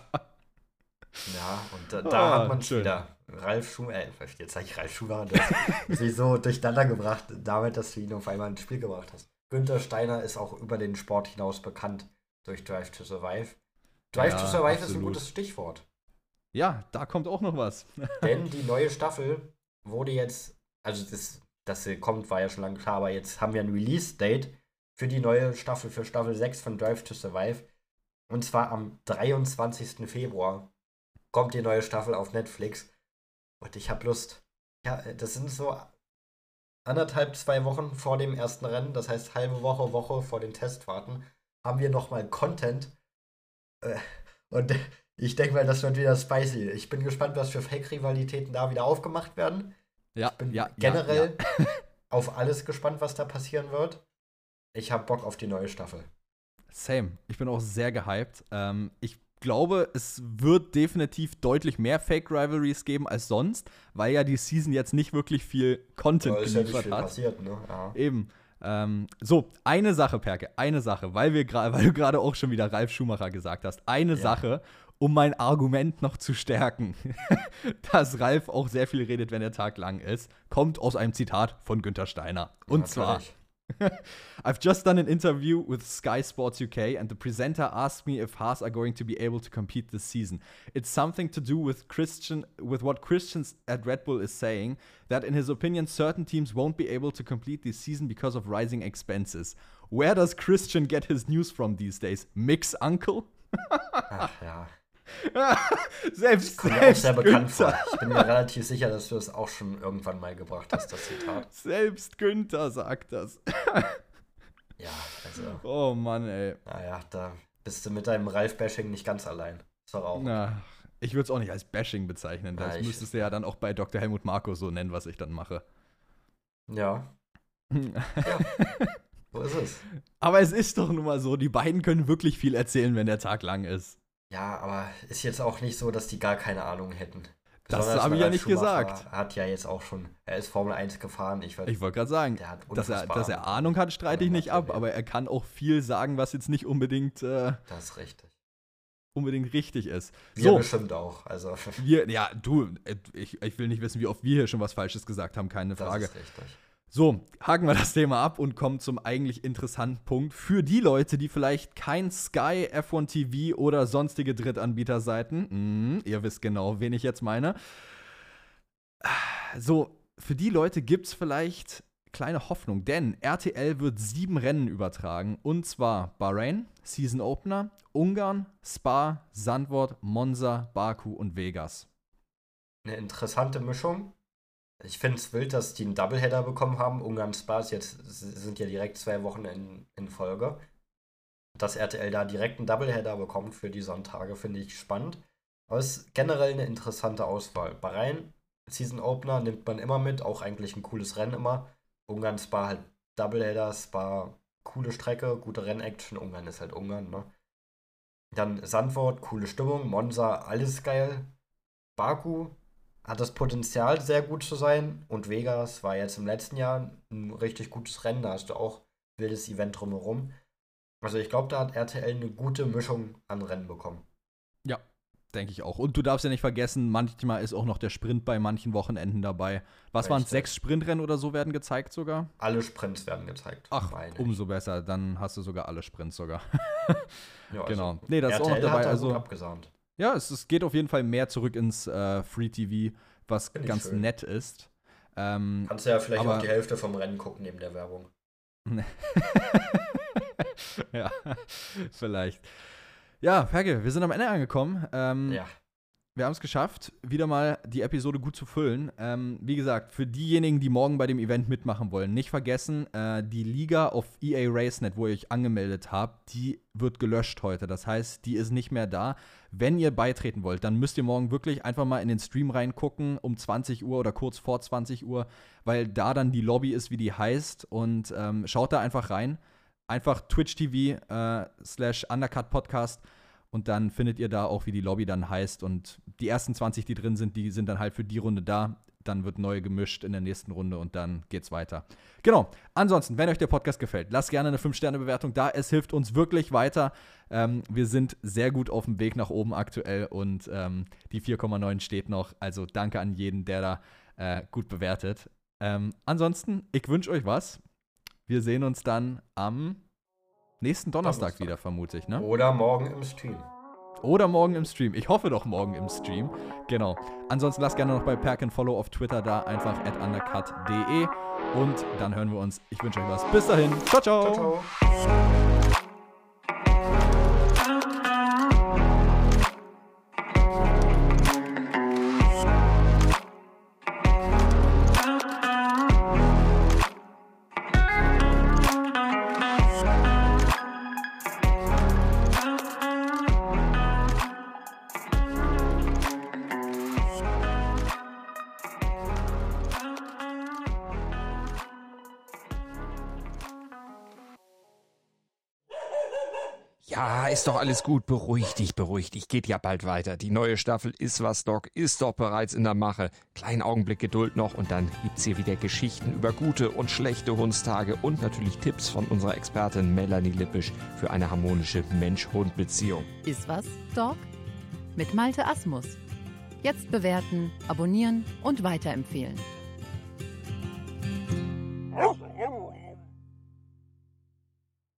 Ja, und da, Ah, da hat man es schön. wieder. Ralf Schumacher, äh, jetzt sag ich Ralf Schumacher, das sich so durcheinander gebracht, damit, dass du ihn auf einmal ins Spiel gebracht hast. Günther Steiner ist auch über den Sport hinaus bekannt durch Drive to Survive. Drive Ja, to Survive ist ein absolut. gutes Stichwort. Ja, da kommt auch noch was. Denn die neue Staffel wurde jetzt, also das, dass sie kommt, war ja schon lange klar, aber jetzt haben wir ein Release-Date für die neue Staffel, für Staffel sechs von Drive to Survive. Und zwar am dreiundzwanzigsten Februar kommt die neue Staffel auf Netflix. Und ich habe Lust. Ja, das sind so anderthalb, zwei Wochen vor dem ersten Rennen, das heißt halbe Woche, Woche vor den Testfahrten, haben wir nochmal Content. Äh, Und ich denke mal, das wird wieder spicy. Ich bin gespannt, was für Fake-Rivalitäten da wieder aufgemacht werden. Ja, Ich bin ja, generell ja, ja. auf alles gespannt, was da passieren wird. Ich habe Bock auf die neue Staffel. Same. Ich bin auch sehr gehypt. Ähm, ich glaube, es wird definitiv deutlich mehr Fake-Rivalries geben als sonst, weil ja die Season jetzt nicht wirklich viel Content Aber ist ja nicht geliefert viel hat. passiert, ne? Ja. Eben. Ähm, so, eine Sache, Perke, eine Sache, weil, wir weil du gerade auch schon wieder Ralf Schumacher gesagt hast. Eine ja. Sache, um mein Argument noch zu stärken, dass Ralf auch sehr viel redet, wenn der Tag lang ist, kommt aus einem Zitat von Günther Steiner. Und ja, zwar: I've just done an interview with Sky Sports U K and the presenter asked me if Haas are going to be able to compete this season. It's something to do with Christian, with what Christians at Red Bull is saying, that in his opinion certain teams won't be able to complete this season because of rising expenses. Where does Christian get his news from these days? Mick's Uncle? Ach ja. selbst kommt mir auch sehr bekannt vor. Ich bin mir relativ sicher, dass du es auch schon irgendwann mal gebracht hast, das Zitat. Selbst Günther sagt das. Ja, also. Oh Mann, ey. Naja, da bist du mit deinem Ralf-Bashing nicht ganz allein. Ist doch auch. Na, ich würde es auch nicht als Bashing bezeichnen. Das Na, müsstest du ja dann auch bei Doktor Helmut Marko so nennen, was ich dann mache. Ja. Ja. So ist es. Aber es ist doch nun mal so, die beiden können wirklich viel erzählen, wenn der Tag lang ist. Ja, aber ist jetzt auch nicht so, dass die gar keine Ahnung hätten. Das habe ich ja nicht gesagt. Er hat ja jetzt auch schon, er ist Formel eins gefahren. Ich, ich wollte gerade sagen, dass er, dass er Ahnung hat, streite ich nicht ab, aber er kann auch viel sagen, was jetzt nicht unbedingt, äh, das ist richtig. unbedingt richtig ist. Wir so, bestimmt auch. Also. Wir, ja, du, ich, ich will nicht wissen, wie oft wir hier schon was Falsches gesagt haben, keine Frage. Das ist richtig. So, haken wir das Thema ab und kommen zum eigentlich interessanten Punkt. Für die Leute, die vielleicht kein Sky, F eins T V oder sonstige Drittanbieterseiten, mh, ihr wisst genau, wen ich jetzt meine. So, für die Leute gibt es vielleicht kleine Hoffnung, denn R T L wird sieben Rennen übertragen. Und zwar Bahrain, Season Opener, Ungarn, Spa, Zandvoort, Monza, Baku und Vegas. Eine interessante Mischung. Ich finde es wild, dass die einen Doubleheader bekommen haben. Ungarn Spa jetzt sind ja direkt zwei Wochen in, in Folge. Dass R T L da direkt einen Doubleheader bekommt für die Sonntage, finde ich spannend. Aber es ist generell eine interessante Auswahl. Bahrain, Season Opener nimmt man immer mit, auch eigentlich ein cooles Rennen immer. Ungarn Spa halt Doubleheader, Spa coole Strecke, gute Rennaction. Ungarn ist halt Ungarn, ne? Dann Zandvoort, coole Stimmung. Monza, alles geil. Baku hat das Potenzial, sehr gut zu sein. Und Vegas war jetzt im letzten Jahr ein richtig gutes Rennen. Da hast du auch ein wildes Event drumherum. Also ich glaube, da hat R T L eine gute Mischung an Rennen bekommen. Ja, denke ich auch. Und du darfst ja nicht vergessen, manchmal ist auch noch der Sprint bei manchen Wochenenden dabei. Was waren es, sechs Sprintrennen oder so werden gezeigt sogar? Alle Sprints werden gezeigt. Ach, umso besser. Dann hast du sogar alle Sprints sogar. Ja, genau. Also nee, das R T L ist auch noch dabei. Hat also gut abgesahnt. Ja, es, es geht auf jeden Fall mehr zurück ins äh, Free-T V, was Find ich ganz schön. nett ist. Ähm, Kannst du ja vielleicht aber- auch die Hälfte vom Rennen gucken neben der Werbung. ja, vielleicht. Ja, Ferge, wir sind am Ende angekommen. Ähm, Ja. Wir haben es geschafft, wieder mal die Episode gut zu füllen. Ähm, wie gesagt, für diejenigen, die morgen bei dem Event mitmachen wollen, nicht vergessen, äh, die Liga auf E A RaceNet, wo ihr euch angemeldet habt, die wird gelöscht heute. Das heißt, die ist nicht mehr da. Wenn ihr beitreten wollt, dann müsst ihr morgen wirklich einfach mal in den Stream reingucken, um zwanzig Uhr oder kurz vor zwanzig Uhr, weil da dann die Lobby ist, wie die heißt. Und ähm, schaut da einfach rein. Einfach Twitch T V äh, slash Undercut Podcast. Und dann findet ihr da auch, wie die Lobby dann heißt. Und die ersten zwanzig, die drin sind, die sind dann halt für die Runde da. Dann wird neu gemischt in der nächsten Runde und dann geht's weiter. Genau. Ansonsten, wenn euch der Podcast gefällt, lasst gerne eine fünf Sterne Bewertung da. Es hilft uns wirklich weiter. Ähm, wir sind sehr gut auf dem Weg nach oben aktuell und ähm, die vier Komma neun steht noch. Also danke an jeden, der da äh, gut bewertet. Ähm, ansonsten, ich wünsche euch was. Wir sehen uns dann am nächsten Donnerstag, Donnerstag. wieder, vermute ich, ne? Oder morgen im Stream. Oder morgen im Stream. Ich hoffe doch morgen im Stream. Genau. Ansonsten lasst gerne noch bei Perk and Follow auf Twitter da, einfach at undercut punkt de. Und dann hören wir uns. Ich wünsche euch was. Bis dahin. Ciao, ciao. Ciao, ciao. Ja, ist doch alles gut. Beruhig dich, beruhig dich. Geht ja bald weiter. Die neue Staffel Ist was, Doc ist doch bereits in der Mache. Kleinen Augenblick Geduld noch und dann gibt's hier wieder Geschichten über gute und schlechte Hundstage und natürlich Tipps von unserer Expertin Melanie Lippisch für eine harmonische Mensch-Hund-Beziehung. Ist was, Dog? Mit Malte Asmus. Jetzt bewerten, abonnieren und weiterempfehlen.